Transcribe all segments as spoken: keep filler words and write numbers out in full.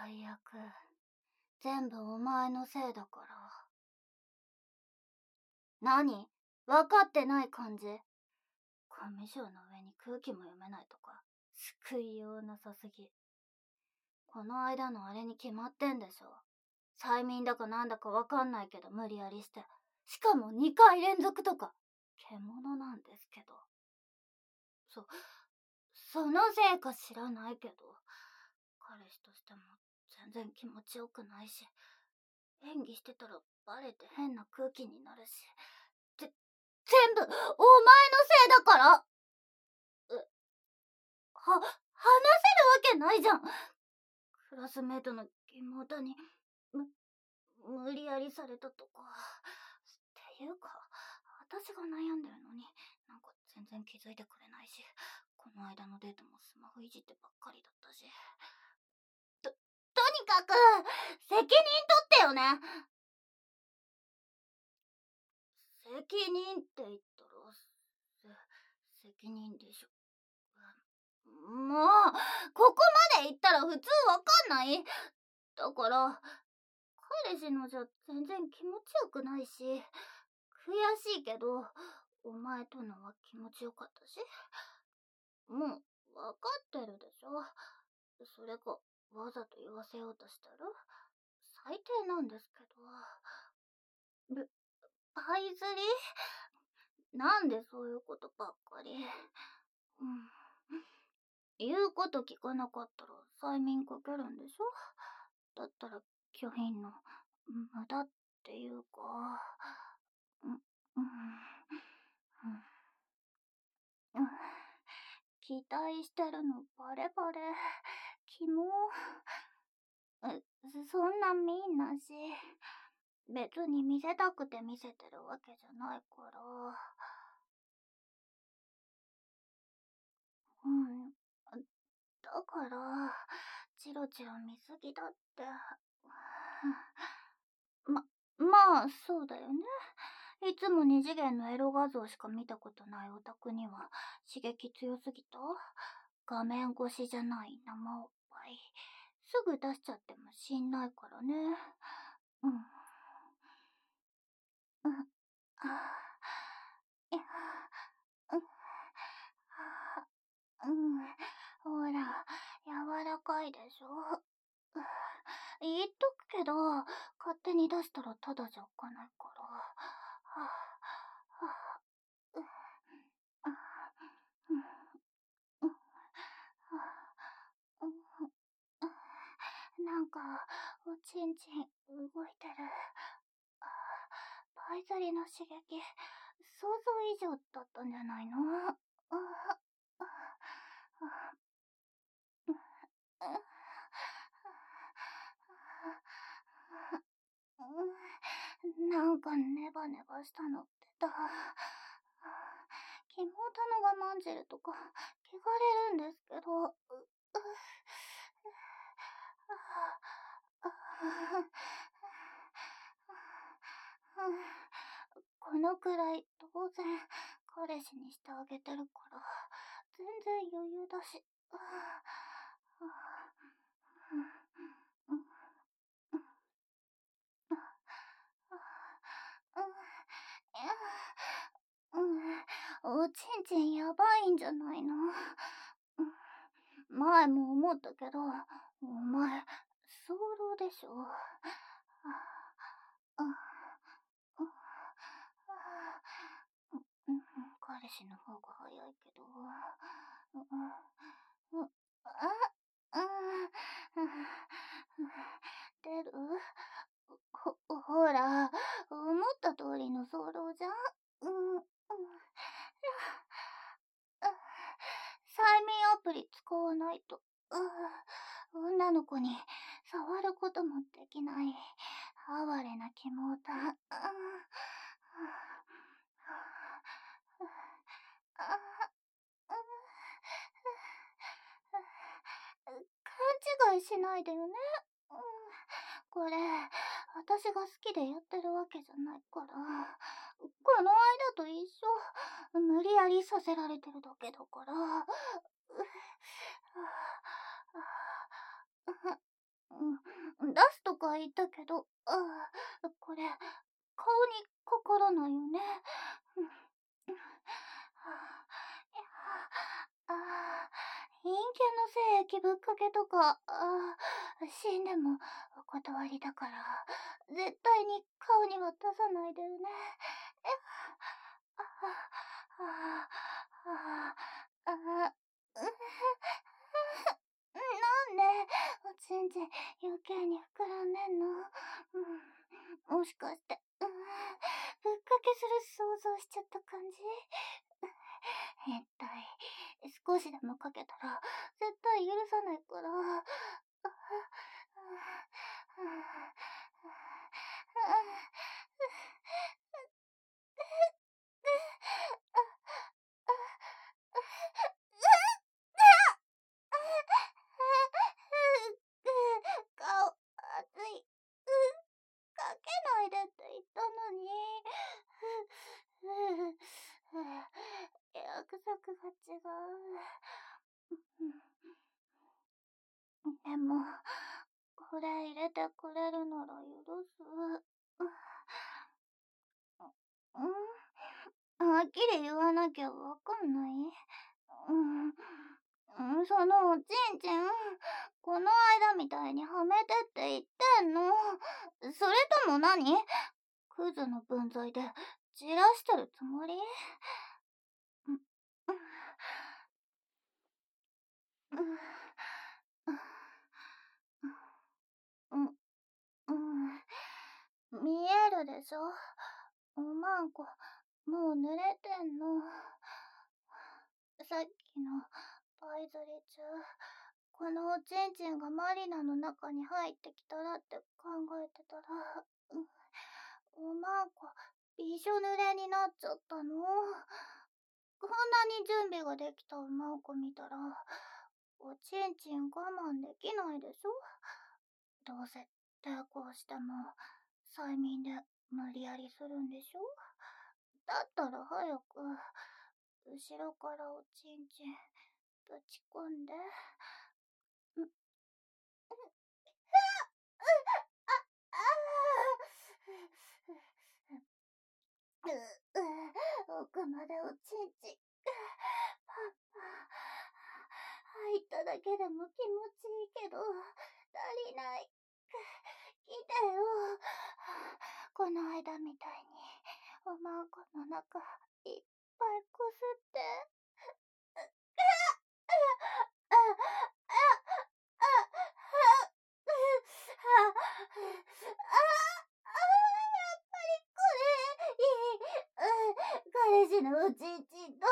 最悪。全部お前のせいだから。何？分かってない感じ？コミュ障の上に空気も読めないとか、救いようなさすぎ。この間のあれに決まってんでしょ。催眠だかなんだかわかんないけど無理やりして。しかもにかい連続とか。獣なんですけど。そ、そのせいか知らないけど、彼氏としても全然気持ちよくないし、演技してたらバレて変な空気になるし。ぜ、全部お前のせいだから。え、は、話せるわけないじゃん。クラスメートの妹に、む、無理やりされたとか。っていうか、私が悩んでるのに、なんか全然気づいてくれないし、この間のデートもスマホいじってばっかりだったし。と、とにかく、責任取ってよね。責任って言ったら、せ、責任でしょ。もう、ここまで言ったら普通わかんない。だから、彼氏のじゃ全然気持ちよくないし、悔しいけど、お前とのは気持ちよかったし。もう、わかってるでしょ。それか、わざと言わせようとしてる？最低なんですけど。ぶ、パイズリ？なんでそういうことばっかり。うん。言うこと聞かなかったら催眠かけるんでしょ？だったら拒否の無駄っていうか、うん、うん、うん、期待してるのバレバレ。キモ。そんなみんなし、別に見せたくて見せてるわけじゃないから。うん。だから、チロチロ見すぎだって。ま、まあ、そうだよね。いつも二次元のエロ画像しか見たことないオタクには刺激強すぎた？画面越しじゃない生おっぱい。すぐ出しちゃってもしんないからね。うん。うん。ああ。いや。うん。うん。ほら、柔らかいでしょ。言っとくけど、勝手に出したらただじゃおかないから。はあ、はあ、う、あ、うん、うん、うん、なんか、おちんちん動いてる。パイズリの刺激、想像以上だったんじゃないの？なんかネバネバしたのってた。肝タの我慢汁とか汚れるんですけど。このくらい当然彼氏にしてあげてるから全然余裕だし。おちんちんやばいんじゃないの？前も思ったけど、お前、早漏でしょ。彼氏の方が早いけど。出る？ほ、ほら、思った通りの早漏じゃん。うん、うん。催眠アプリ使わないと。女の子に触ることもできない。哀れな肝タ。勘違いしないでよね。うん、これ、私が好きでやってるわけじゃないから。この間と一緒。無理やりさせられてるだけだから。うん、 出すとか言ったけど、ああ、これ、顔にかからないよね。うんはあ、ああ、陰キャの精液ぶっかけとか、ああ、死んでもお断りだから、絶対に顔には出さないでね。えああ、ああ、ああ、なんで、おちんちん余計に膨らんでんの？うん、もしかして、うん、ぶっかけする想像しちゃった感じ？変態。少しでもかけたら、絶対許さないから。顔、熱い。かけないでって言ったのに。約束が違う。でも、これ入れてくれるなら許す。うん、はっきり言わなきゃわかんない。うん、そのおちんちん、この間みたいにはめてって言ってんの？それとも何？クズの分際でじらしてるつもり？うん、うん、見えるでしょ？おまんこ、もう濡れてんの。さっきのパイ釣り中、このおちんちんがマリナの中に入ってきたらって考えてたら、うん、おまんこ、びしょ濡れになっちゃったの。こんなに準備ができたおまんこ見たら、おちんちん我慢できないでしょ？どうせ抵抗しても催眠で無理やりするんでしょ？だったら早く後ろからおちんちんぶち込んで。う、う、う、う、奥までおちんちん。パンパン。入っただけでも気持ちいいけど、足りない。来てよ。この間みたいに、おまんこの中、いっぱいこすって。彼氏のおちんちんと全然違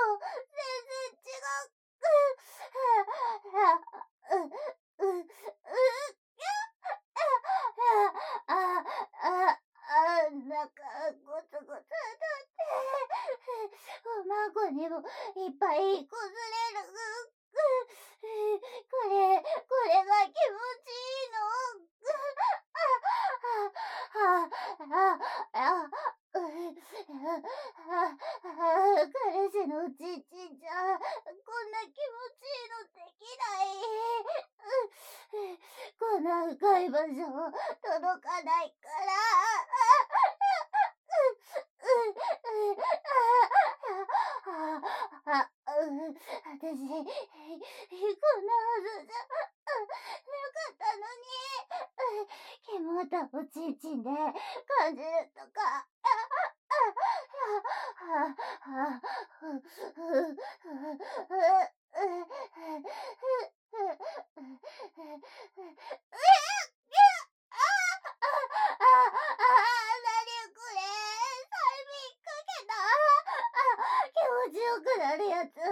う。あ、あ、あ、なんか、ゴツゴツだって。おまんこにもいっぱいこすれる。これ、これが気持ちいいの。あ、あ、あ、彼氏のおちんちんじゃ、こんな気持ちいいのできない。こんな深い場所、届かないから。あ、私、こんなはずじゃなかったのに、肝とおちんちんで感じるとか。気持ちよくなるやつ。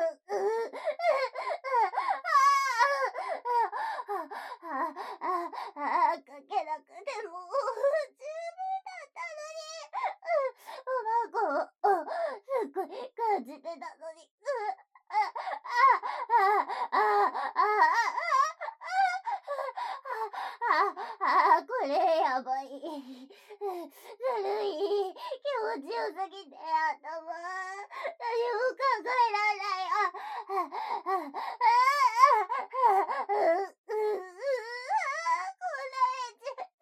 かけなくても十分だったのに。おまんこ、すっごい感じてたのに。これやばい。ずるい。気持ちよすぎて頭、何も考えられない。あ、あ、あ、あ、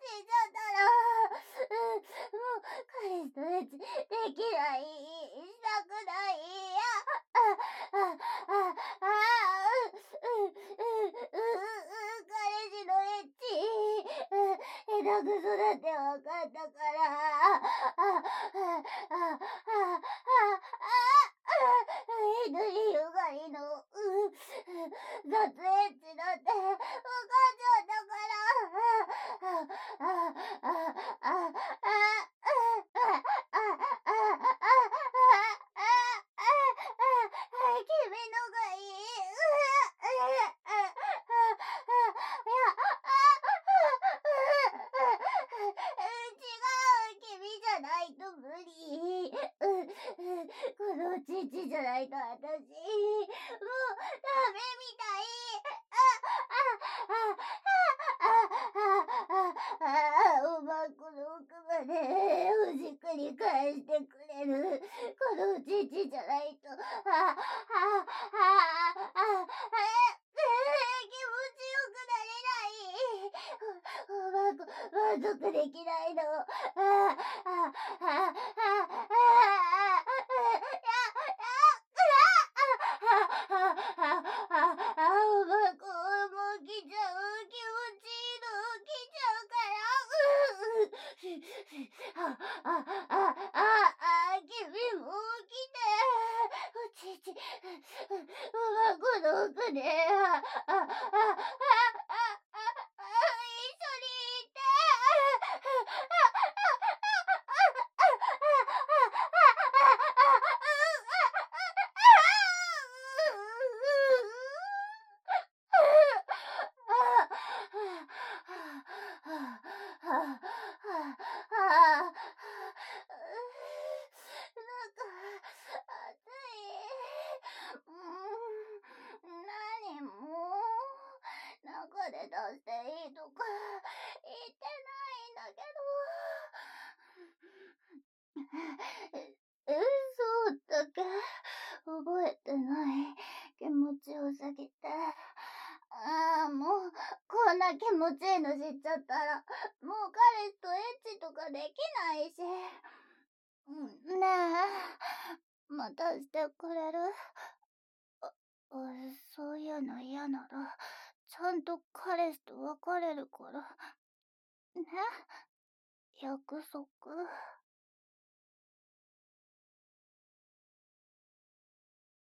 できない、したくない、あ、あ、あ、あ、あ、う、う、う、う、う、彼氏のエッチ、下手くそだってわかったから、あ、あ、あ、あ、あ、あ、ひどいよがりの、う、雑エッチだってわかっちゃったから、あ、あ、あ、あ、あ、君のがいい。違う、君じゃないと無理。この父じゃないと私、もうダメみたい。あ、あ、あ、あ、あ、あ、あ、おまんこの奥までほじくり返してくれる。この父じゃないと、あ、あ、あ、あ、あ、気持ちよくなれない。おまんこ、満足できないの。あ、あ、あ、あ、あ、あ、おまんこ、もう来ちゃう。気持ちいいの来ちゃうから。あ、あ、あ、あ、あ、君も来て。おちち、おまんこの奥で、あ、あ、あ、あ、あ、あ、一緒にいて。なんか、暑い。うん、何も、中で出していいとか言ってないんだけど。え、そうだっけ？覚えてない。気持ちよすぎて。ああ、もう、こんな気持ちいいの知っちゃったら、もう彼氏とエッチとかできないし。うん、ねえ、またしてくれる？あ、あ、そういうの嫌なら、ちゃんと彼氏と別れるから。ね？約束。